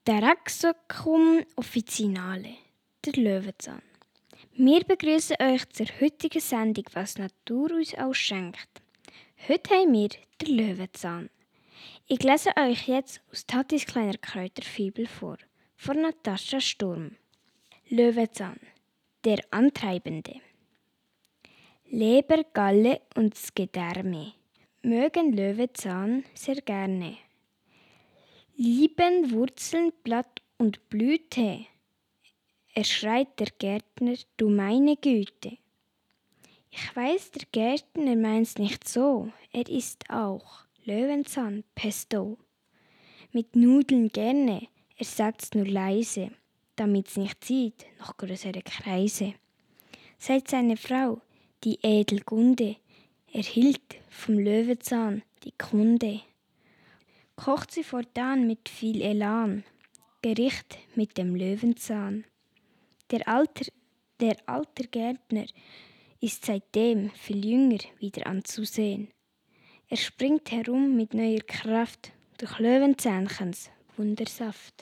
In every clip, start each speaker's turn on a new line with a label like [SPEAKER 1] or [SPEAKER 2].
[SPEAKER 1] Taraxacum officinale, der Löwenzahn. Wir begrüßen euch zur heutigen Sendung, was die Natur uns auch schenkt. Heute haben wir den Löwenzahn. Ich lese euch jetzt aus Tatis kleiner Kräuterfibel vor, von Natascha Sturm. Löwenzahn, der Antreibende. Leber, Galle und das Gedärme mögen Löwenzahn sehr gerne. Lieben Wurzeln, Blatt und Blüte, erschreit der Gärtner, du meine Güte. Ich weiß, der Gärtner meint's nicht so, er isst auch Löwenzahn Pesto. Mit Nudeln gerne, er sagt's nur leise, damit's nicht sieht, noch größere Kreise. Seit seine Frau, die Edelgunde, erhielt vom Löwenzahn die Kunde. Kocht sie fortan mit viel Elan, Gericht mit dem Löwenzahn. Der alte Gärtner ist seitdem viel jünger wieder anzusehen. Er springt herum mit neuer Kraft durch Löwenzähnchens Wundersaft.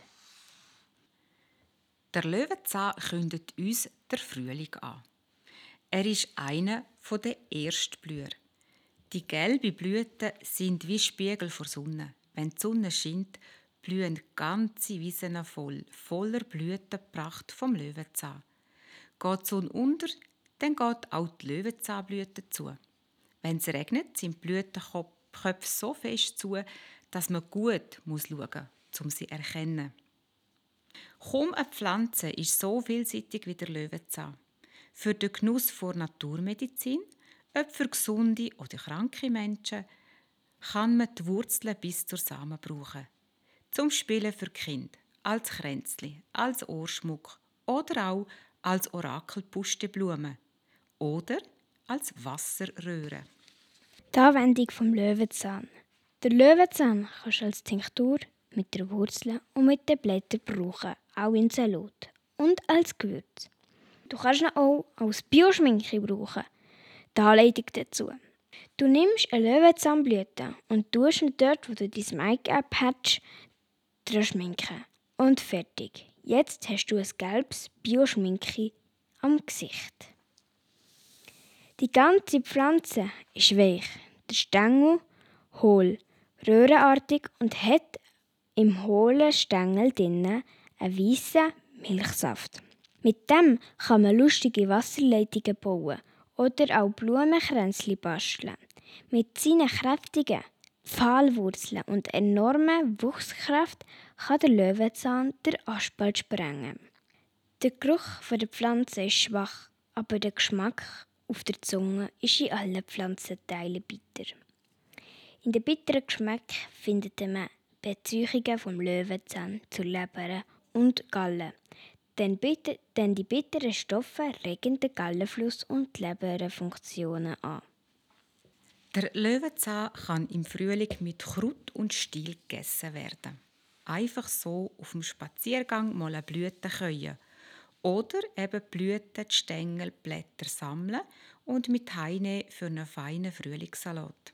[SPEAKER 2] Der Löwenzahn kündigt uns der Frühling an. Er ist einer der Erstblüher. Die gelben Blüten sind wie Spiegel vor Sonne. Wenn die Sonne scheint, blühen ganze Wiesen voller Blütenpracht vom Löwenzahn. Geht die Sonne unter, dann geht auch die Löwenzahnblüte zu. Wenn es regnet, sind die Blütenköpfe so fest zu, dass man gut schauen muss, um sie zu erkennen. Kaum eine Pflanze ist so vielseitig wie der Löwenzahn. Für den Genuss vor Naturmedizin, ob für gesunde oder kranke Menschen, kann man die Wurzeln bis zur Samen brauchen. Zum Spielen für Kinder, als Kränzli, als Ohrschmuck oder auch als Orakelpusteblume oder als Wasserröhre.
[SPEAKER 1] Die Anwendung vom Löwenzahn. Der Löwenzahn kannst du als Tinktur mit der Wurzel und mit den Blättern brauchen, auch in Salat und als Gewürz. Du kannst ihn auch als Bioschminke brauchen. Die Anleitung dazu. Du nimmst eine Löwenzahnblüte und tust ihn dort, wo du dein Make-up hast, dran schminken. Und fertig. Jetzt hast du ein gelbes Bioschminke am Gesicht. Die ganze Pflanze ist weich. Der Stängel hohl, röhrenartig und hat im hohlen Stängel drinnen einen weißen Milchsaft. Mit dem kann man lustige Wasserleitungen bauen oder auch Blumenkränzchen basteln. Mit seinen kräftigen Pfahlwurzeln und enormer Wuchskraft kann der Löwenzahn den Asphalt sprengen. Der Geruch der Pflanze ist schwach, aber der Geschmack auf der Zunge ist in allen Pflanzenteilen bitter. In den bitteren Geschmack findet man Beziehungen vom Löwenzahn zu Leber und Galle. Denn die bitteren Stoffe regen den Gallenfluss und die Leberfunktionen an.
[SPEAKER 2] Der Löwenzahn kann im Frühling mit Kraut und Stiel gegessen werden. Einfach so auf dem Spaziergang mal eine Blüte käuen. Oder eben Blüten, die Stängel, Blätter sammeln und mit heimnehmen für einen feinen Frühlingssalat.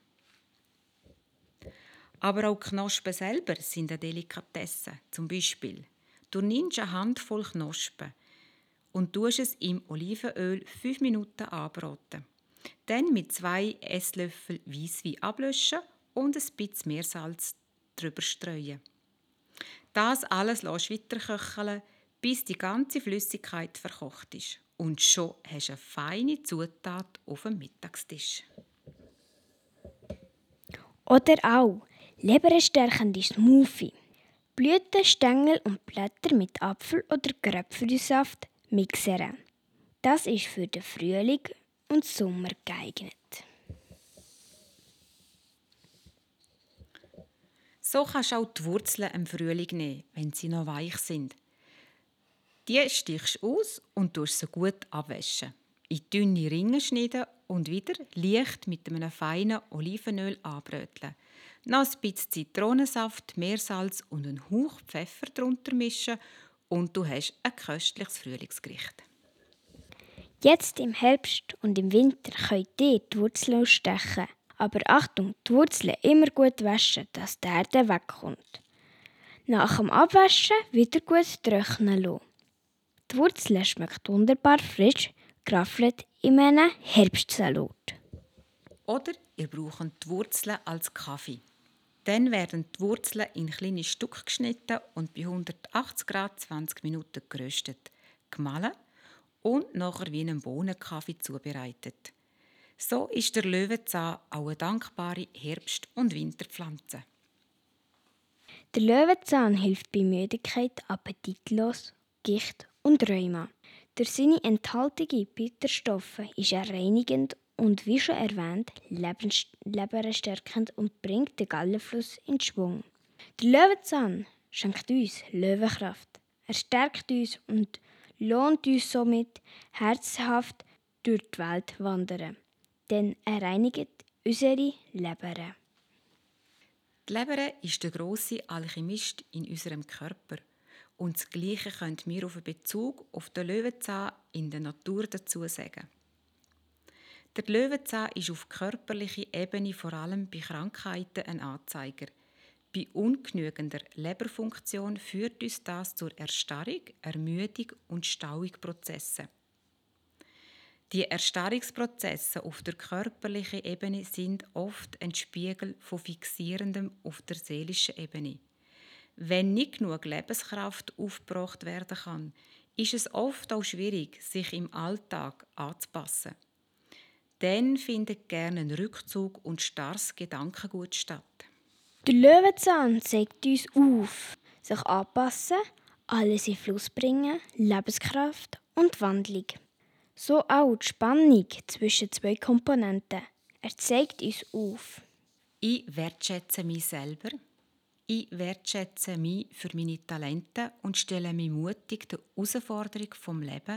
[SPEAKER 2] Aber auch die Knospen selber sind eine Delikatesse. Zum Beispiel, du nimmst eine Handvoll Knospen und tust es im Olivenöl 5 Minuten anbraten. Dann mit 2 Esslöffel Weisswein ablöschen und ein bisschen Meersalz drüber streuen. Das alles lässt weiter köcheln, bis die ganze Flüssigkeit verkocht ist. Und schon hast du eine feine Zutat auf dem Mittagstisch.
[SPEAKER 1] Oder auch leberstärkende Smoothie. Blüten, Stängel und Blätter mit Apfel- oder Grapefruitsaft mixern. Das ist für den Frühling und Sommer geeignet.
[SPEAKER 2] So kannst du auch die Wurzeln im Frühling nehmen, wenn sie noch weich sind. Die stichst du aus und tust sie gut abwaschen. In dünne Ringe schneiden und wieder leicht mit einem feinen Olivenöl anbröteln. Noch ein bisschen Zitronensaft, Meersalz und einen Hauch Pfeffer drunter mischen und du hast ein köstliches Frühlingsgericht.
[SPEAKER 1] Jetzt im Herbst und im Winter könnt ihr die Wurzeln ausstechen. Aber Achtung, die Wurzeln immer gut waschen, dass die Erde wegkommt. Nach dem Abwaschen wieder gut trocknen lassen. Die Wurzel schmeckt wunderbar frisch, geraffelt in einem Herbstsalat.
[SPEAKER 2] Oder ihr braucht die Wurzeln als Kaffee. Dann werden die Wurzeln in kleine Stücke geschnitten und bei 180 Grad 20 Minuten geröstet, gemahlen und nachher wie einen Bohnenkaffee zubereitet. So ist der Löwenzahn auch eine dankbare Herbst- und Winterpflanze.
[SPEAKER 1] Der Löwenzahn hilft bei Müdigkeit, Appetitlos, Gicht und Rheuma. Durch seine enthaltenen Bitterstoffe ist er reinigend und, wie schon erwähnt, leberstärkend und bringt den Gallenfluss in Schwung. Der Löwenzahn schenkt uns Löwenkraft. Er stärkt uns und lohnt uns somit herzhaft durch die Welt wandern, denn er reinigt unsere Leber.
[SPEAKER 2] Die Leber ist der grosse Alchemist in unserem Körper. Und das Gleiche können wir auf einen Bezug auf den Löwenzahn in der Natur dazu sagen. Der Löwenzahn ist auf körperlicher Ebene vor allem bei Krankheiten ein Anzeiger. Bei ungenügender Leberfunktion führt uns das zur Erstarrung, Ermüdung und Stauungsprozessen. Die Erstarrungsprozesse auf der körperlichen Ebene sind oft ein Spiegel von Fixierendem auf der seelischen Ebene. Wenn nicht genug Lebenskraft aufgebracht werden kann, ist es oft auch schwierig, sich im Alltag anzupassen. Dann findet gerne ein Rückzug und starres Gedankengut statt.
[SPEAKER 1] Der Löwenzahn zeigt uns auf, sich anpassen, alles in Fluss bringen, Lebenskraft und Wandlung. So auch die Spannung zwischen zwei Komponenten. Er zeigt uns auf.
[SPEAKER 2] Ich wertschätze mich selber. Ich wertschätze mich für meine Talente und stelle mich mutig der Herausforderung vom Lebens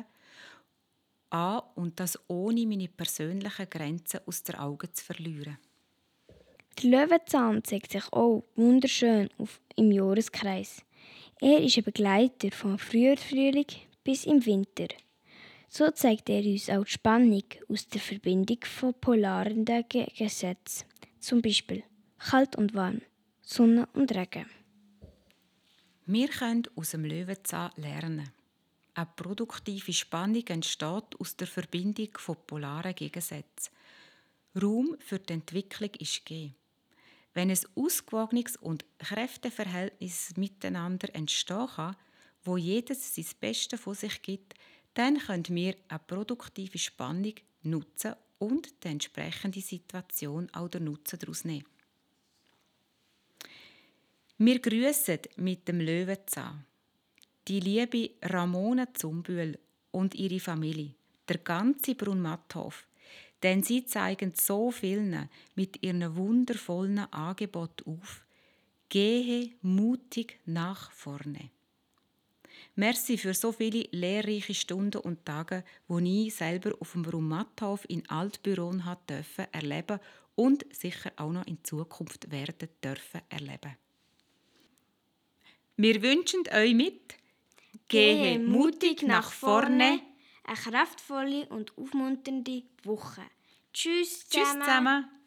[SPEAKER 2] an und das ohne meine persönlichen Grenzen aus den Augen zu verlieren.
[SPEAKER 1] Der Löwenzahn zeigt sich auch wunderschön im Jahreskreis. Er ist ein Begleiter vom Frühling bis im Winter. So zeigt er uns auch die Spannung aus der Verbindung von polaren Gegensätzen, zum Beispiel kalt und warm, Sonne und Regen.
[SPEAKER 2] Wir können aus dem Löwenzahn lernen. Eine produktive Spannung entsteht aus der Verbindung von polaren Gegensätzen. Raum für die Entwicklung ist gegeben. Wenn ein ausgewogenes und Kräfteverhältnis miteinander entstehen kann, wo jedes sein Bestes von sich gibt, dann können wir eine produktive Spannung nutzen und die entsprechende Situation auch den Nutzen daraus nehmen. Wir grüssen mit dem Löwenzahn die liebe Ramona Zumbühl und ihre Familie, der ganze Brunmatthof, denn sie zeigen so vielen mit ihren wundervollen Angeboten auf. Gehe mutig nach vorne. Merci für so viele lehrreiche Stunden und Tage, die ich selber auf dem Brunmatthof in Altbüron erleben und sicher auch noch in Zukunft werden dürfen erleben. Wir wünschen euch mit
[SPEAKER 1] Gehe mutig nach vorne, eine kraftvolle und aufmunternde Woche. Tschüss zusammen.
[SPEAKER 2] Tschüss zusammen.